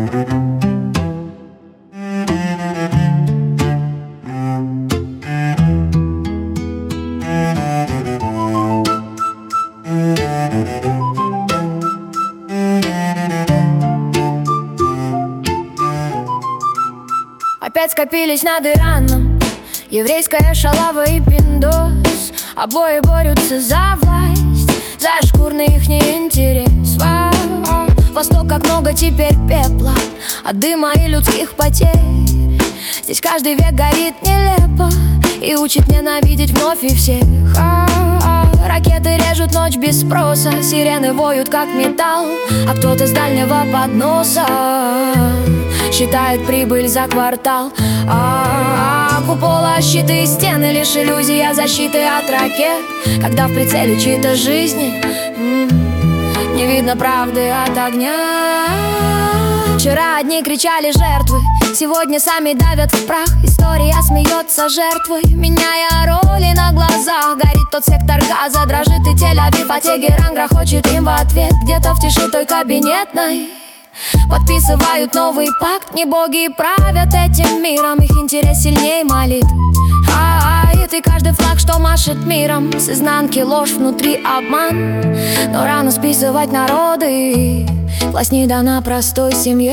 Опять скопились над Ираном еврейская шалава и пиндос. Обои борются за власть, за шкурный ихний интерес. Восток, как много теперь пепла от дыма и людских потерь. Здесь каждый век горит нелепо и учит ненавидеть вновь и всех. Ракеты режут ночь без спроса, сирены воют как металл, а кто-то с дальнего подноса считает прибыль за квартал. Купола, щиты и стены, лишь иллюзия защиты от ракет. Когда в прицеле чьей-то жизни не видно правды от огня. Вчера одни кричали жертвы, сегодня сами давят в прах. История смеется жертвой, меняя роли на глазах. Горит тот сектор газа, дрожит и Тель-Авив, а Тегеран грохочет им в ответ. Где-то в тиши той кабинетной подписывают новый пакт. Не боги правят этим миром, их интерес сильнее молитв. И каждый флаг, что машет миром, с изнанки ложь, внутри обман. Но рано списывать народы, власть не дана простой семье.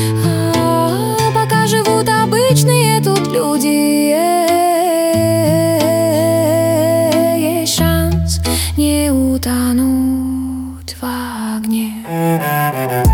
Пока живут обычные тут люди, есть шанс не утонуть в огне.